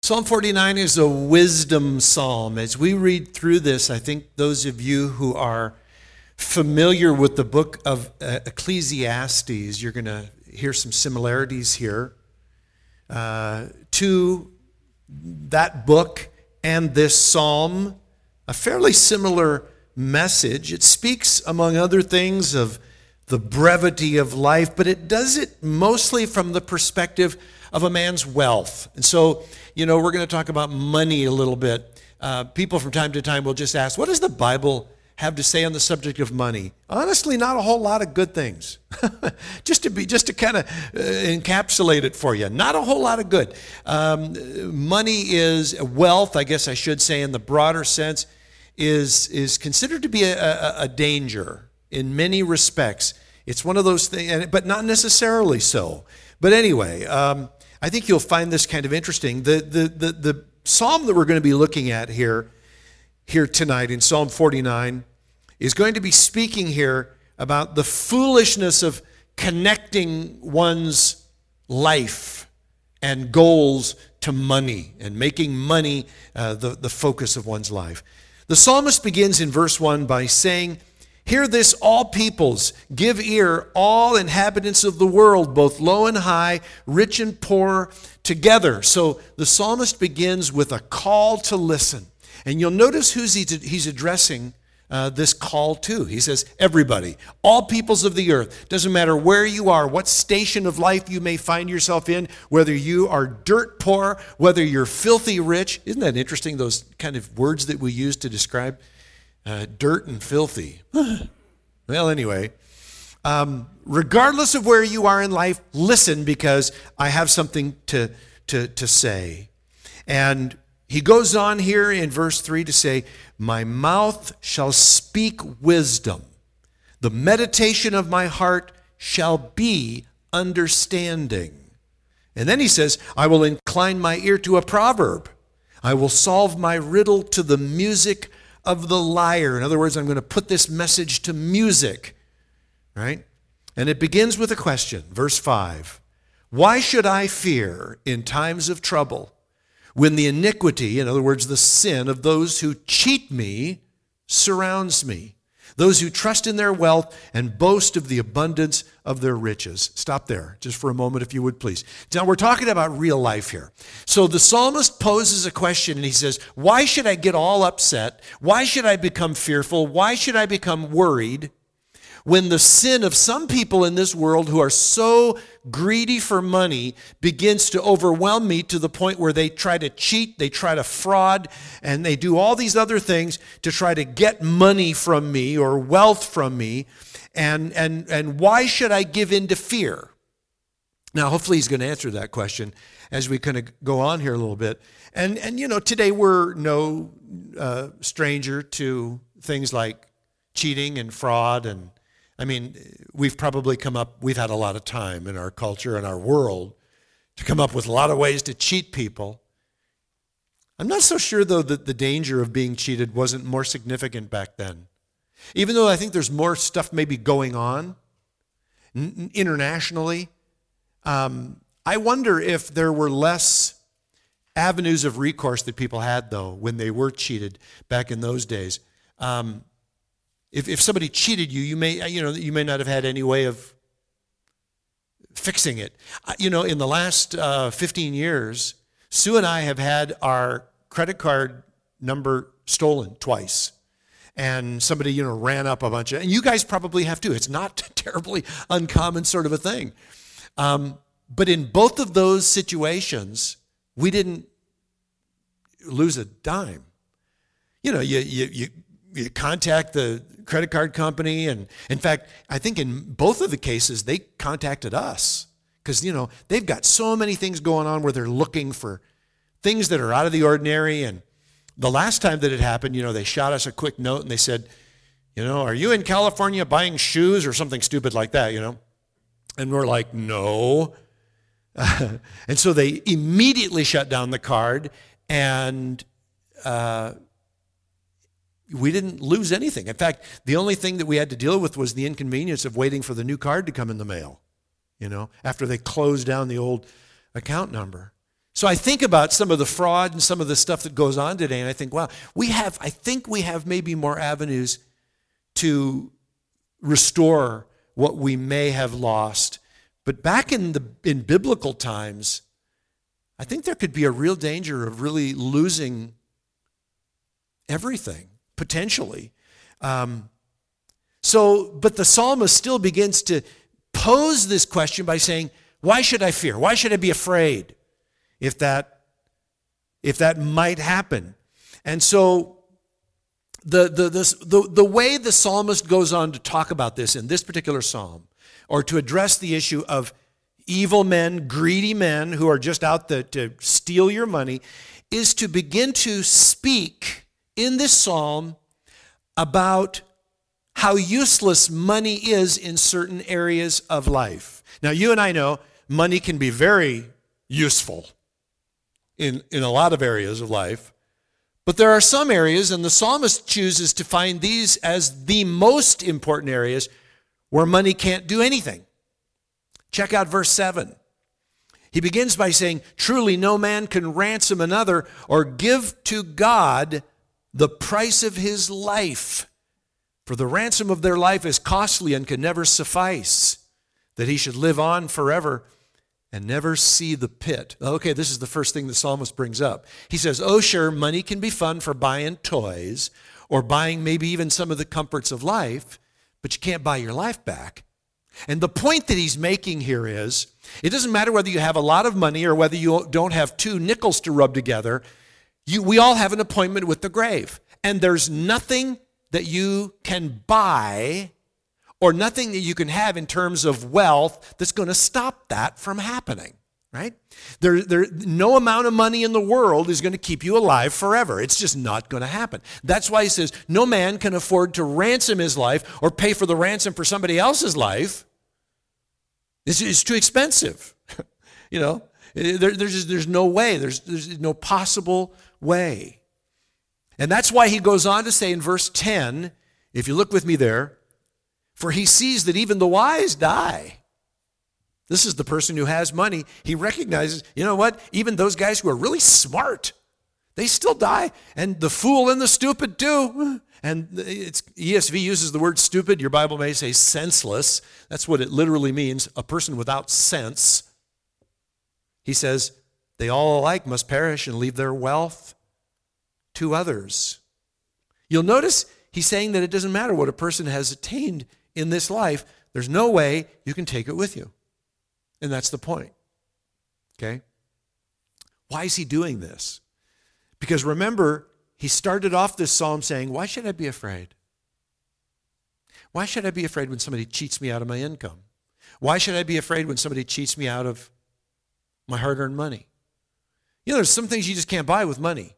Psalm 49 is a wisdom psalm. As we read through this, I think those of you who are familiar with the book of Ecclesiastes, you're going to hear some similarities here to that book and this psalm. A fairly similar message. It speaks, among other things, of the brevity of life, but it does it mostly from the perspective of a man's wealth. And so, we're going to talk about money a little bit. People from time to time will just ask, what does the Bible have to say on the subject of money? Honestly, not a whole lot of good things. just to kind of encapsulate it for you. Not a whole lot of good. Money is wealth, I guess I should say, in the broader sense, is considered to be a danger in many respects. It's one of those things, but not necessarily so. But anyway, I think you'll find this kind of interesting. The psalm that we're going to be looking at here tonight in Psalm 49 is going to be speaking here about the foolishness of connecting one's life and goals to money and making money the focus of one's life. The psalmist begins in verse 1 by saying, "Hear this, all peoples, give ear, all inhabitants of the world, both low and high, rich and poor, together." So the psalmist begins with a call to listen. And you'll notice who he's addressing this call to. He says, everybody, all peoples of the earth. Doesn't matter where you are, what station of life you may find yourself in, whether you are dirt poor, whether you're filthy rich. Isn't that interesting, those kind of words that we use to describe dirt and filthy? Well, anyway, regardless of where you are in life, listen, because I have something to say. And he goes on here in verse 3 to say, "My mouth shall speak wisdom. The meditation of my heart shall be understanding." And then he says, "I will incline my ear to a proverb. I will solve my riddle to the music of the lyre." In other words, I'm going to put this message to music, right? And it begins with a question, verse 5. "Why should I fear in times of trouble, when the iniquity," in other words, the sin of those who cheat me, surrounds me, those who trust in their wealth and boast of the abundance of their riches?" Stop there just for a moment, if you would, please. Now, we're talking about real life here. So the psalmist poses a question, and he says, why should I get all upset? Why should I become fearful? Why should I become worried when the sin of some people in this world who are so greedy for money begins to overwhelm me to the point where they try to cheat, they try to fraud, and they do all these other things to try to get money from me or wealth from me? And why should I give in to fear? Now, hopefully he's going to answer that question as we kind of go on here a little bit. And today we're no stranger to things like cheating and fraud. And I mean, we've had a lot of time in our culture and our world to come up with a lot of ways to cheat people. I'm not so sure, though, that the danger of being cheated wasn't more significant back then. Even though I think there's more stuff maybe going on internationally, I wonder if there were less avenues of recourse that people had, though, when they were cheated back in those days. If somebody cheated you, you may not have had any way of fixing it. In the last 15 years, Sue and I have had our credit card number stolen twice. And somebody, ran up a bunch of, and you guys probably have too. It's not terribly uncommon sort of a thing. But in both of those situations, we didn't lose a dime. You contact the credit card company, and in fact, I think in both of the cases, they contacted us because, they've got so many things going on where they're looking for things that are out of the ordinary. And the last time that it happened, they shot us a quick note and they said, "Are you in California buying shoes?" or something stupid like that, And we're like, "No." And so they immediately shut down the card, and we didn't lose anything. In fact, the only thing that we had to deal with was the inconvenience of waiting for the new card to come in the mail, after they closed down the old account number. So I think about some of the fraud and some of the stuff that goes on today, and I think, wow, I think we have maybe more avenues to restore what we may have lost. But back in biblical times, I think there could be a real danger of really losing everything, potentially. But the psalmist still begins to pose this question by saying, why should I fear? Why should I be afraid if that might happen? And so the way the psalmist goes on to talk about this in this particular psalm, or to address the issue of evil men, greedy men who are just out to steal your money, is to begin to speak in this psalm about how useless money is in certain areas of life. Now, you and I know money can be very useful in a lot of areas of life, but there are some areas, and the psalmist chooses to find these as the most important areas where money can't do anything. Check out verse 7. He begins by saying, truly no man can ransom another or give to God the price of his life. For the ransom of their life is costly and can never suffice, that he should live on forever and never see the pit. Okay, this is the first thing the psalmist brings up. He says, oh, sure, money can be fun for buying toys or buying maybe even some of the comforts of life, but you can't buy your life back. And the point that he's making here is, it doesn't matter whether you have a lot of money or whether you don't have two nickels to rub together. We all have an appointment with the grave. And there's nothing that you can buy or nothing that you can have in terms of wealth that's going to stop that from happening, right? No amount of money in the world is going to keep you alive forever. It's just not going to happen. That's why he says, no man can afford to ransom his life or pay for the ransom for somebody else's life. It's too expensive. You know, there's no way. There's no possible way. And that's why he goes on to say in verse 10, if you look with me there, for he sees that even the wise die. This is the person who has money. He recognizes, you know what? Even those guys who are really smart, they still die. And the fool and the stupid too. And ESV uses the word stupid. Your Bible may say senseless. That's what it literally means, a person without sense. He says, they all alike must perish and leave their wealth to others. You'll notice he's saying that it doesn't matter what a person has attained in this life. There's no way you can take it with you. And that's the point. Okay? Why is he doing this? Because remember, he started off this psalm saying, why should I be afraid? Why should I be afraid when somebody cheats me out of my income? Why should I be afraid when somebody cheats me out of my hard-earned money? You know, there's some things you just can't buy with money.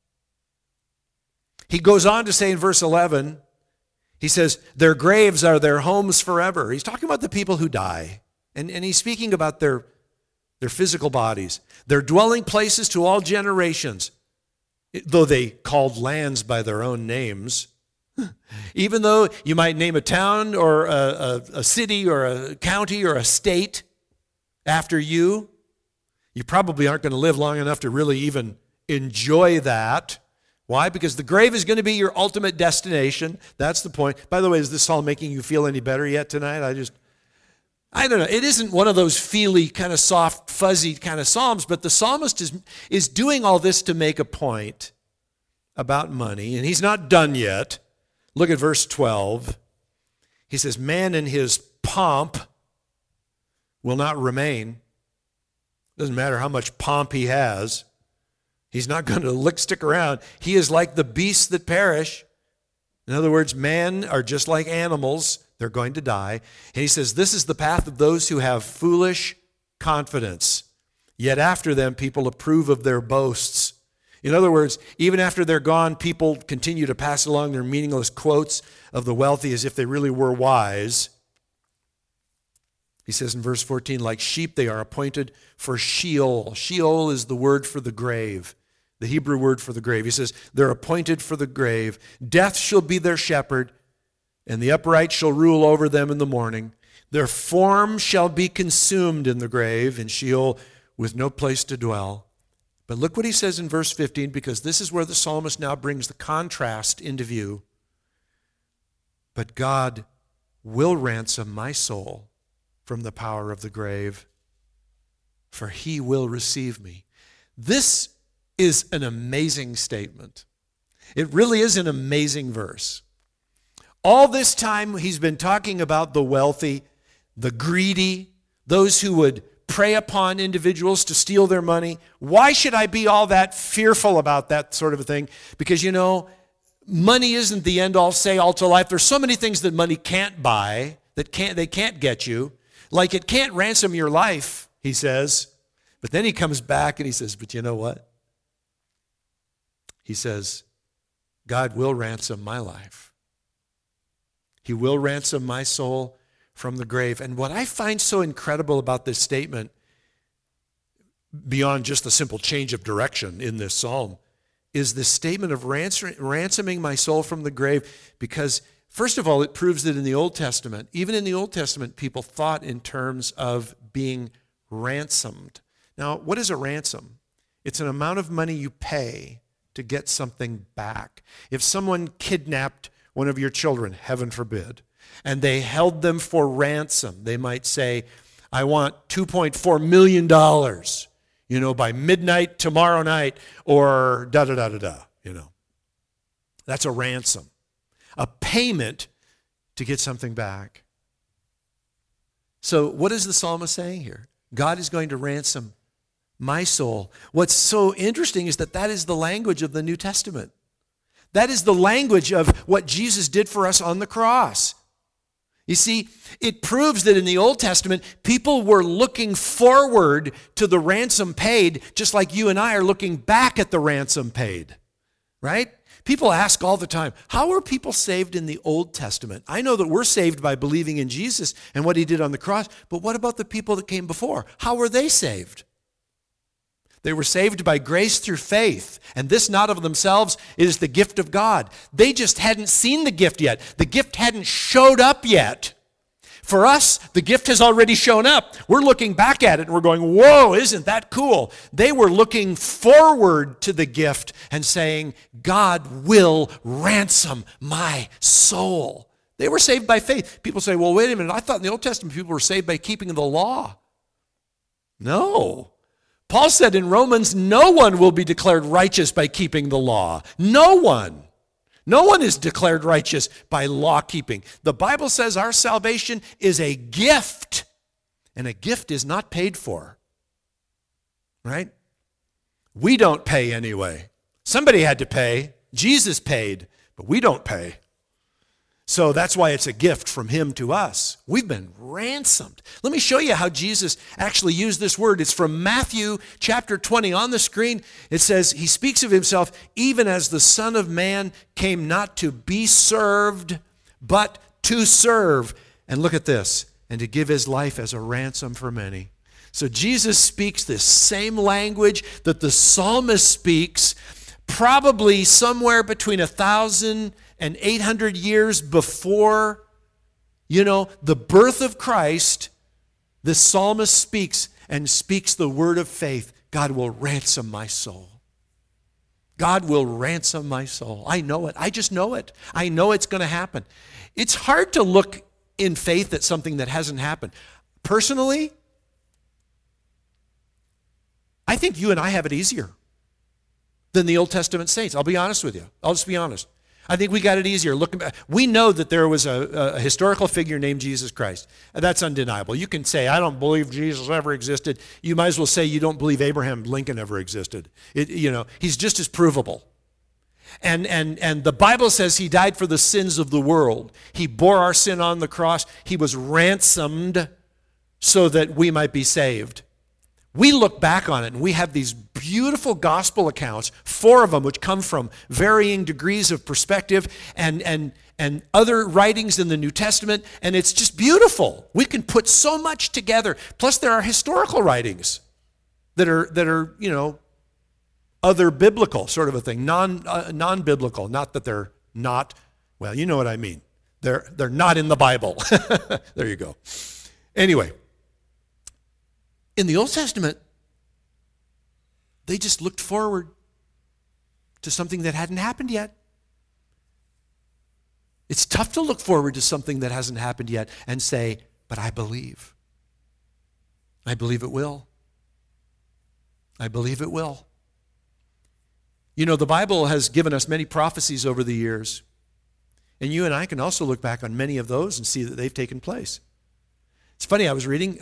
He goes on to say in verse 11, he says, their graves are their homes forever. He's talking about the people who die. And he's speaking about their physical bodies. Their dwelling places to all generations, though they called lands by their own names. Even though you might name a town or a city or a county or a state after you, you probably aren't going to live long enough to really even enjoy that. Why? Because the grave is going to be your ultimate destination. That's the point. By the way, is this psalm making you feel any better yet tonight? I don't know. It isn't one of those feely, kind of soft, fuzzy kind of psalms, but the psalmist is doing all this to make a point about money, and he's not done yet. Look at verse 12. He says, man in his pomp will not remain. Doesn't matter how much pomp he has. He's not going to stick around. He is like the beasts that perish. In other words, men are just like animals. They're going to die. And he says, this is the path of those who have foolish confidence. Yet after them, people approve of their boasts. In other words, even after they're gone, people continue to pass along their meaningless quotes of the wealthy as if they really were wise. He says in verse 14, like sheep, they are appointed for Sheol. Sheol is the word for the grave, the Hebrew word for the grave. He says, they're appointed for the grave. Death shall be their shepherd, and the upright shall rule over them in the morning. Their form shall be consumed in the grave, in Sheol, with no place to dwell. But look what he says in verse 15, because this is where the psalmist now brings the contrast into view. But God will ransom my soul from the power of the grave, for he will receive me. This is an amazing statement. It really is an amazing verse. All this time he's been talking about the wealthy, the greedy, those who would prey upon individuals to steal their money. Why should I be all that fearful about that sort of a thing? Because, money isn't the end-all, say-all to life. There's so many things that money can't buy, that they can't get you. Like it can't ransom your life, he says. But then he comes back and he says, but you know what? He says, God will ransom my life. He will ransom my soul from the grave. And what I find so incredible about this statement, beyond just the simple change of direction in this psalm, is this statement of ransoming my soul from the grave, because first of all, it proves that in the Old Testament, even in the Old Testament, people thought in terms of being ransomed. Now, what is a ransom? It's an amount of money you pay to get something back. If someone kidnapped one of your children, heaven forbid, and they held them for ransom, they might say, I want $2.4 million, by midnight tomorrow night, or da-da-da-da-da, That's a ransom, a payment to get something back. So what is the psalmist saying here? God is going to ransom my soul. What's so interesting is that is the language of the New Testament. That is the language of what Jesus did for us on the cross. You see, it proves that in the Old Testament, people were looking forward to the ransom paid, just like you and I are looking back at the ransom paid, right? People ask all the time, how were people saved in the Old Testament? I know that we're saved by believing in Jesus and what he did on the cross, but what about the people that came before? How were they saved? They were saved by grace through faith, and this not of themselves is the gift of God. They just hadn't seen the gift yet. The gift hadn't showed up yet. For us, the gift has already shown up. We're looking back at it and we're going, whoa, isn't that cool? They were looking forward to the gift and saying, God will ransom my soul. They were saved by faith. People say, well, wait a minute, I thought in the Old Testament people were saved by keeping the law. No. Paul said in Romans, no one will be declared righteous by keeping the law. No one. No one is declared righteous by law keeping. The Bible says our salvation is a gift, and a gift is not paid for. Right? We don't pay anyway. Somebody had to pay. Jesus paid, but we don't pay. So that's why it's a gift from him to us. We've been ransomed. Let me show you how Jesus actually used this word. It's from Matthew chapter 20 on the screen. It says, he speaks of himself, even as the Son of Man came not to be served, but to serve. And look at this, and to give his life as a ransom for many. So Jesus speaks this same language that the psalmist speaks, probably somewhere between 1,000 and 800 years before, the birth of Christ. The psalmist speaks the word of faith. God will ransom my soul. God will ransom my soul. I know it. I just know it. I know it's going to happen. It's hard to look in faith at something that hasn't happened. Personally, I think you and I have it easier than the Old Testament saints. I'll be honest with you. I'll just be honest. I think we got it easier. Looking back, we know that there was a historical figure named Jesus Christ. That's undeniable. You can say, I don't believe Jesus ever existed. You might as well say you don't believe Abraham Lincoln ever existed. He's just as provable. And the Bible says he died for the sins of the world. He bore our sin on the cross. He was ransomed so that we might be saved. We look back on it and we have these beautiful gospel accounts, 4 of them, which come from varying degrees of perspective and other writings in the New Testament, and it's just beautiful. We can put so much together. Plus there are historical writings that are other biblical sort of a thing, non-biblical, not that they're not, well, you know what I mean. They're not in the Bible. There you go. Anyway, in the Old Testament, They just looked forward to something that hadn't happened yet. It's tough to look forward to something that hasn't happened yet and say, but I believe. I believe it will. I believe it will. You know, the Bible has given us many prophecies over the years. And you and I can also look back on many of those and see that they've taken place. It's funny, I was reading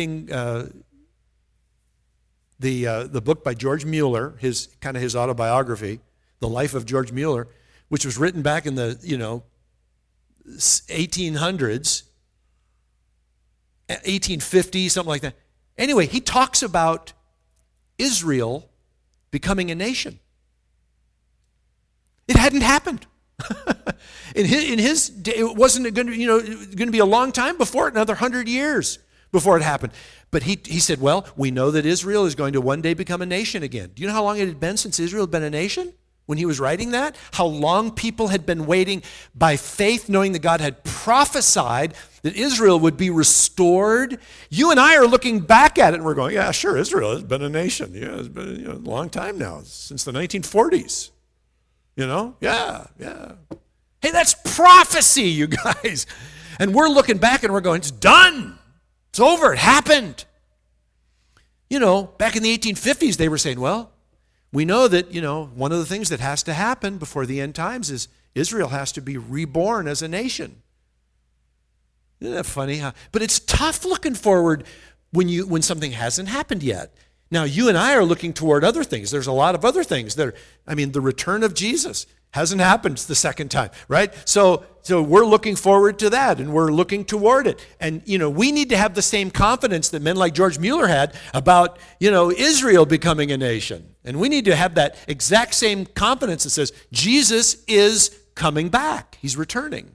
the book by George Mueller, his autobiography, The Life of George Mueller, which was written back in the, 1800s, 1850, something like that. Anyway, he talks about Israel becoming a nation. It hadn't happened. in his day, it wasn't going to be a long time before it, another 100 years before it happened. But he said, well, we know that Israel is going to one day become a nation again. Do you know how long it had been since Israel had been a nation? When he was writing that, how long people had been waiting by faith, knowing that God had prophesied that Israel would be restored. You and I are looking back at it and we're going, yeah, sure, Israel has been a nation. Yeah, it's been a long time now, since the 1940s. Yeah. Hey, that's prophecy, you guys. And we're looking back and we're going, it's done. It's over. It happened. Back in the 1850s, they were saying, well, we know that, one of the things that has to happen before the end times is Israel has to be reborn as a nation. Isn't that funny? But it's tough looking forward when something hasn't happened yet. Now, you and I are looking toward other things. There's a lot of other things. The return of Jesus hasn't happened the second time, right? So we're looking forward to that, and we're looking toward it. And, we need to have the same confidence that men like George Mueller had about, Israel becoming a nation. And we need to have that exact same confidence that says Jesus is coming back. He's returning,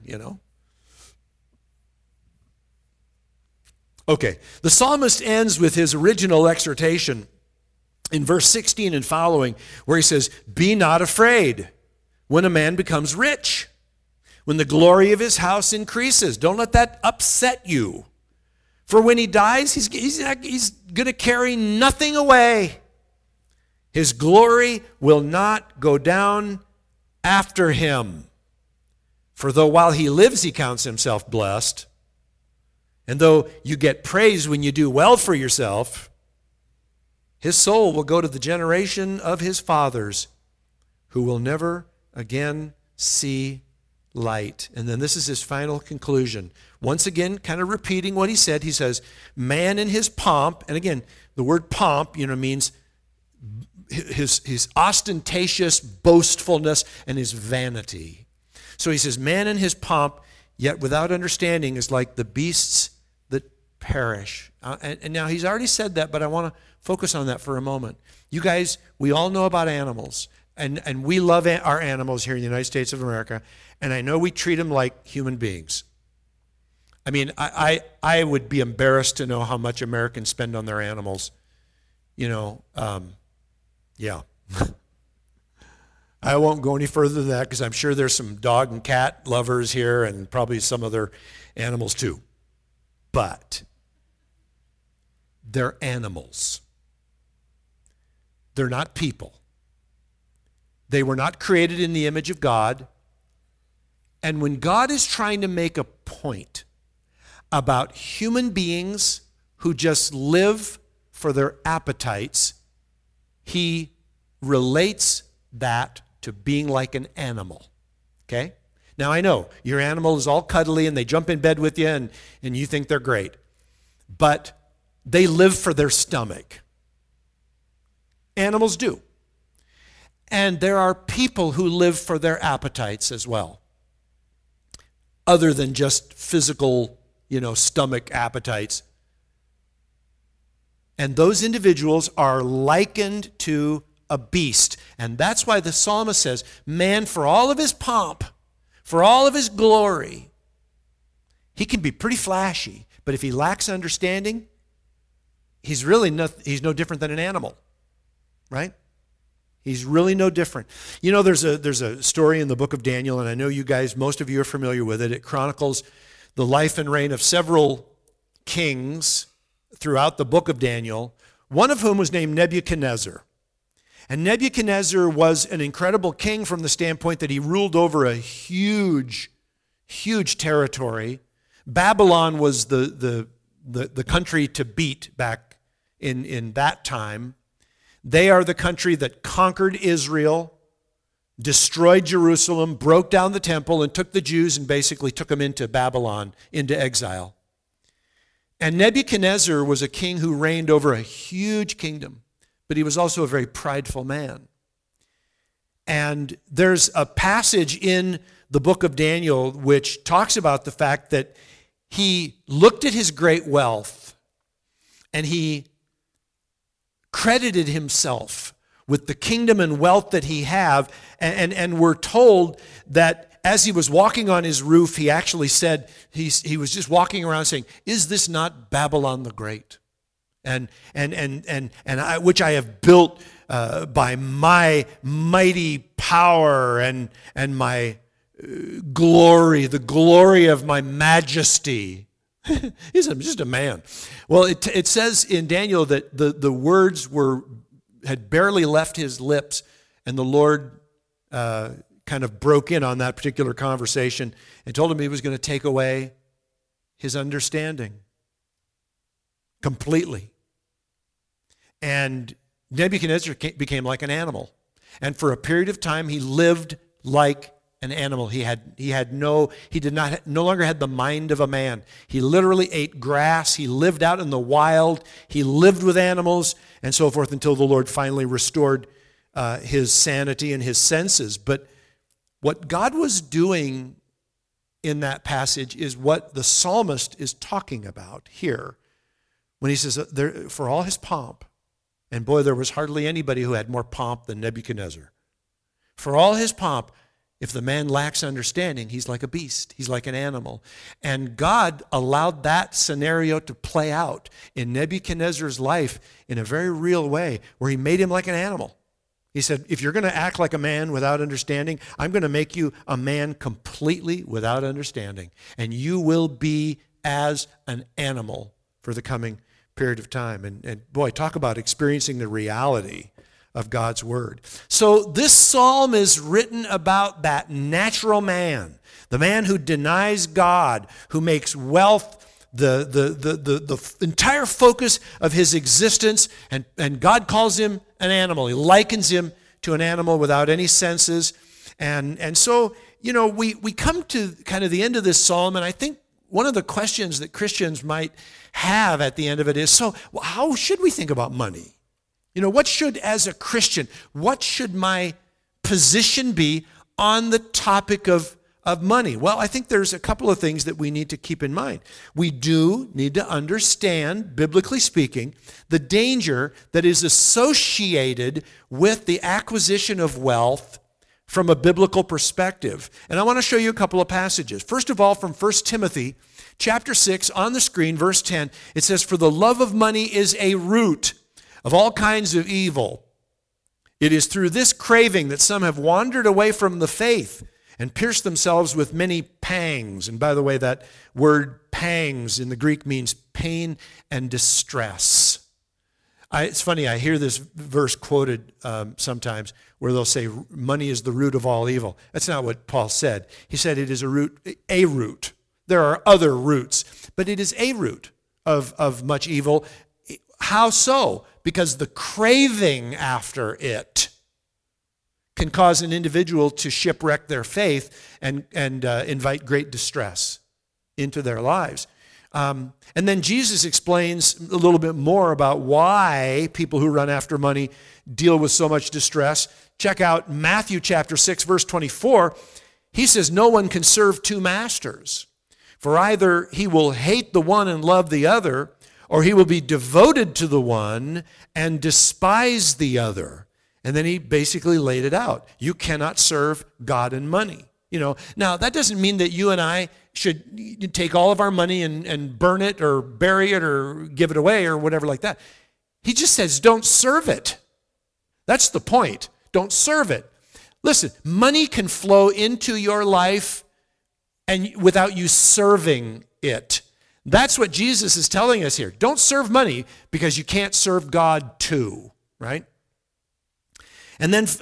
Okay, the psalmist ends with his original exhortation in verse 16 and following, where he says, be not afraid when a man becomes rich, when the glory of his house increases. Don't let that upset you. For when he dies, he's going to carry nothing away. His glory will not go down after him. For though while he lives he counts himself blessed, and though you get praise when you do well for yourself, his soul will go to the generation of his fathers, who will never again see light. And then this is his final conclusion. Once again, kind of repeating what he said, he says, man in his pomp, and again, the word pomp, means his ostentatious boastfulness and his vanity. So he says, man in his pomp, yet without understanding, is like the beasts that perish. And now he's already said that, but I want to focus on that for a moment. You guys, we all know about animals. And we love our animals here in the United States of America, and I know we treat them like human beings. I would be embarrassed to know how much Americans spend on their animals. Yeah. I won't go any further than that because I'm sure there's some dog and cat lovers here and probably some other animals too. But they're animals. They're not people. They were not created in the image of God. And when God is trying to make a point about human beings who just live for their appetites, he relates that to being like an animal. Okay? Now I know your animal is all cuddly and they jump in bed with you and you think they're great. But they live for their stomach. Animals do. And there are people who live for their appetites as well, other than just physical, stomach appetites. And those individuals are likened to a beast. And that's why the psalmist says, man, for all of his pomp, for all of his glory, he can be pretty flashy, but if he lacks understanding, he's no different than an animal, right? He's really no different. There's a story in the book of Daniel, and I know you guys, most of you are familiar with it. It chronicles the life and reign of several kings throughout the book of Daniel, one of whom was named Nebuchadnezzar. And Nebuchadnezzar was an incredible king from the standpoint that he ruled over a huge territory. Babylon was the country to beat back in that time. They are the country that conquered Israel, destroyed Jerusalem, broke down the temple, and took the Jews and basically took them into Babylon, into exile. And Nebuchadnezzar was a king who reigned over a huge kingdom, but he was also a very prideful man. And there's a passage in the book of Daniel which talks about the fact that he looked at his great wealth and he credited himself with the kingdom and wealth that he had, and we're told that as he was walking on his roof, he actually said, he was just walking around saying, "Is this not Babylon the Great? And which I have built by my mighty power and my glory, the glory of my majesty." He's just a man. Well, it says in Daniel that the words had barely left his lips, and the Lord kind of broke in on that particular conversation and told him he was going to take away his understanding completely. And Nebuchadnezzar became like an animal. And for a period of time, he lived like an animal. He no longer had the mind of a man. He literally ate grass. He lived out in the wild. He lived with animals and so forth until the Lord finally restored his sanity and his senses. But what God was doing in that passage is what the psalmist is talking about here when he says, for all his pomp, and boy, there was hardly anybody who had more pomp than Nebuchadnezzar. For all his pomp, if the man lacks understanding, he's like a beast. He's like an animal. And God allowed that scenario to play out in Nebuchadnezzar's life in a very real way, where he made him like an animal. He said, if you're going to act like a man without understanding, I'm going to make you a man completely without understanding. And you will be as an animal for the coming period of time. And boy, talk about experiencing the reality of God's word. So this psalm is written about that natural man, the man who denies God, who makes wealth the entire focus of his existence, and God calls him an animal. He likens him to an animal without any senses. And so, we come to kind of the end of this psalm, and I think one of the questions that Christians might have at the end of it is, so how should we think about money? As a Christian, what should my position be on the topic of money? Well, I think there's a couple of things that we need to keep in mind. We do need to understand, biblically speaking, the danger that is associated with the acquisition of wealth from a biblical perspective. And I want to show you a couple of passages. First of all, from 1 Timothy chapter 6, on the screen, verse 10, it says, "For the love of money is a root of all kinds of evil. It is through this craving that some have wandered away from the faith and pierced themselves with many pangs." And by the way, that word pangs in the Greek means pain and distress. It's funny, I hear this verse quoted sometimes where they'll say, money is the root of all evil. That's not what Paul said. He said it is a root. There are other roots, but it is a root of much evil. How so? Because the craving after it can cause an individual to shipwreck their faith and invite great distress into their lives. And then Jesus explains a little bit more about why people who run after money deal with so much distress. Check out Matthew chapter 6, verse 24. He says, "No one can serve two masters, for either he will hate the one and love the other, or he will be devoted to the one and despise the other." And then he basically laid it out. You cannot serve God and money. Now that doesn't mean that you and I should take all of our money and burn it or bury it or give it away or whatever like that. He just says, don't serve it. That's the point. Don't serve it. Listen, money can flow into your life and without you serving it. That's what Jesus is telling us here. Don't serve money because you can't serve God too, right? And then,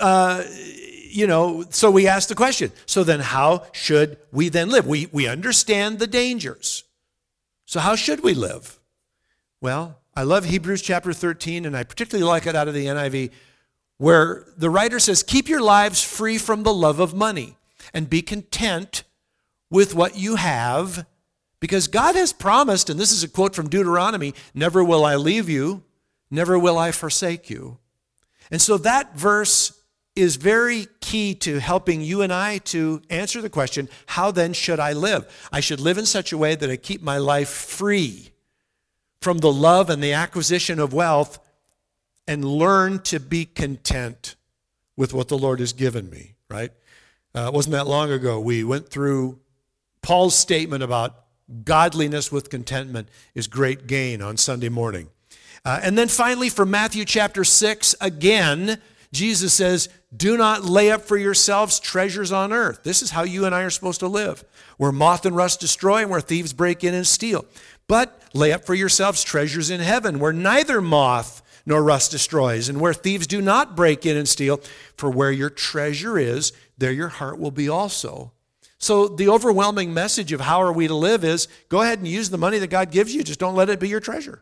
so we ask the question, so then how should we then live? We understand the dangers. So how should we live? Well, I love Hebrews chapter 13, and I particularly like it out of the NIV, where the writer says, keep your lives free from the love of money and be content with what you have, because God has promised, and this is a quote from Deuteronomy, never will I leave you, never will I forsake you. And so that verse is very key to helping you and I to answer the question, how then should I live? I should live in such a way that I keep my life free from the love and the acquisition of wealth and learn to be content with what the Lord has given me, right? It wasn't that long ago we went through Paul's statement about godliness with contentment is great gain on Sunday morning. And then finally from Matthew chapter 6, again, Jesus says, do not lay up for yourselves treasures on earth. This is how you and I are supposed to live, where moth and rust destroy and where thieves break in and steal. But lay up for yourselves treasures in heaven, where neither moth nor rust destroys, and where thieves do not break in and steal. For where your treasure is, there your heart will be also. So the overwhelming message of how are we to live is, go ahead and use the money that God gives you, just don't let it be your treasure.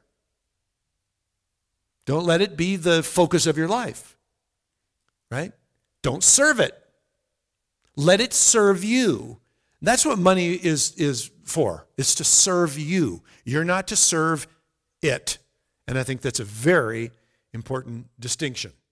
Don't let it be the focus of your life, right? Don't serve it. Let it serve you. That's what money is for. It's to serve you. You're not to serve it. And I think that's a very important distinction.